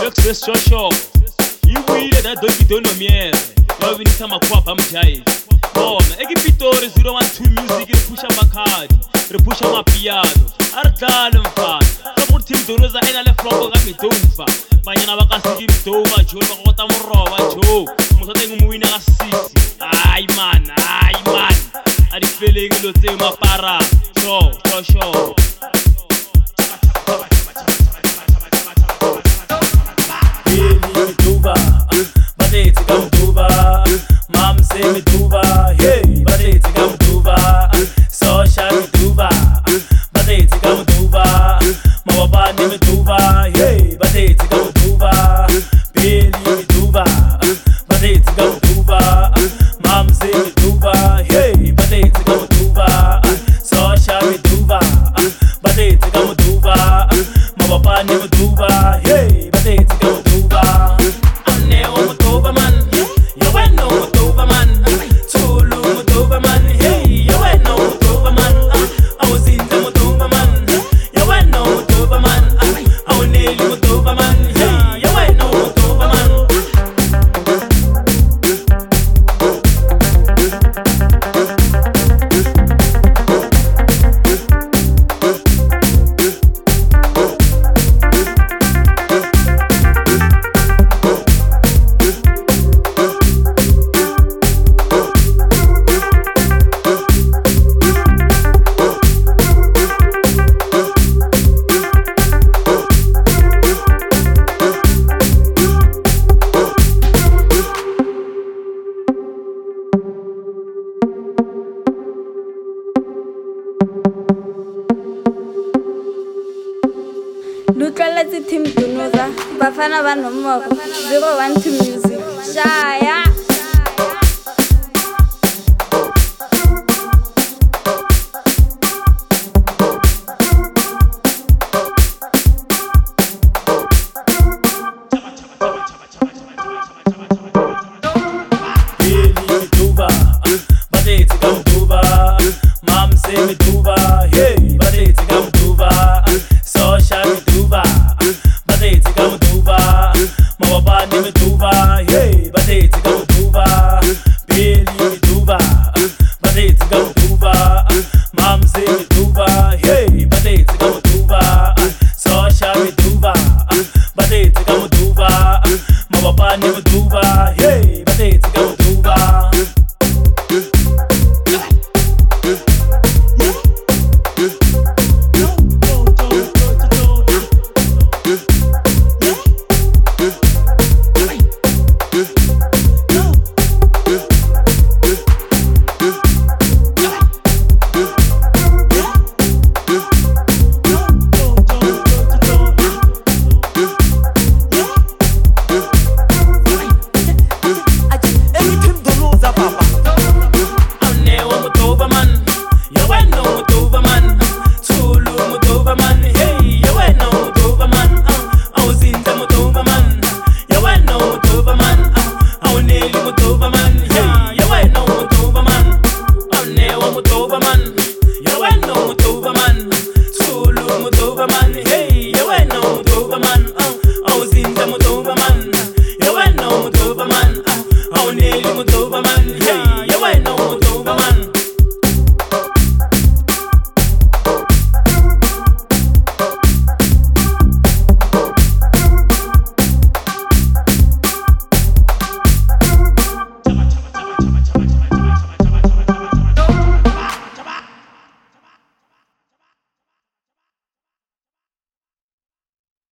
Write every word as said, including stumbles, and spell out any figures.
Access Joshua. You will that don't you don't mier. Love in some kwapa mjai. Bona, eki Pitori zero one two music re pusha makadi, re pusha mapiano. Ardala mfana. Ka team Doroza ena le floko ka mitova. Banyana ba ka se mitova, jo ba go ta moroba jo. Mo sa teng mo wina ka six. Ai man, ai man. A di feeling lo tse mapara. So, so so. Duba, bade tigam duba, mam se mi duba, hey, bade tigam duba, so sha mi duba, bade tigam duba, mawaba ni mi duba, hey, bade tigam duba, Billy mi duba, bade tigam duba, mam se mi duba, hey, bade tigam duba, so sha mi duba, bade tigam duba, mawaba ni mi duba, hey, bade tigam duba. Lutlwaletsi team Dunoza Bafana ba nomoro zero one two music Shaya